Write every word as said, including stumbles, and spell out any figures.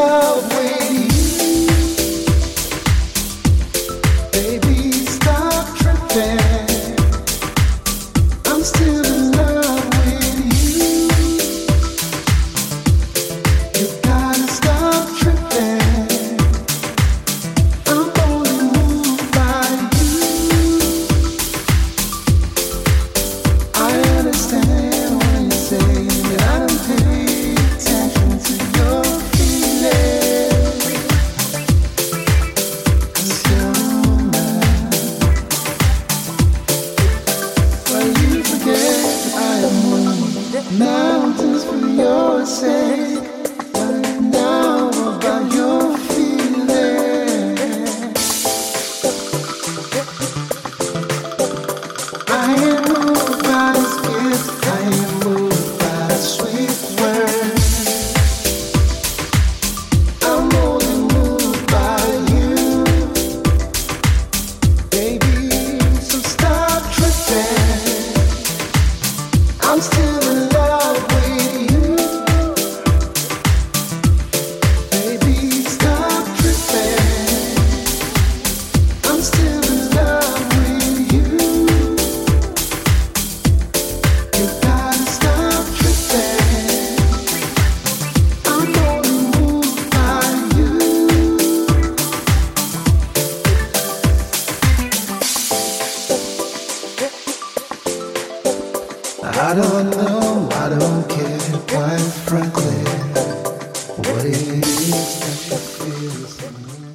love with you. Baby, stop tripping. I'm still in love with you. You gotta stop tripping. I'm only moved by you. I understand when you say that I don't pay attention to your feelings. 'Cause you're mine. Well, you forget that I am moving mountains for your sake. But now about your feelings. I am moved by this gift. I am moved by sweet words. I'm only moved by you, baby. So stop tripping. I'm still in love with you, baby. Stop tripping. I'm still in love with you. You gotta stop tripping. I'm only moved by you. I don't know, I don't care, quite frankly, what it is that you feel is in me.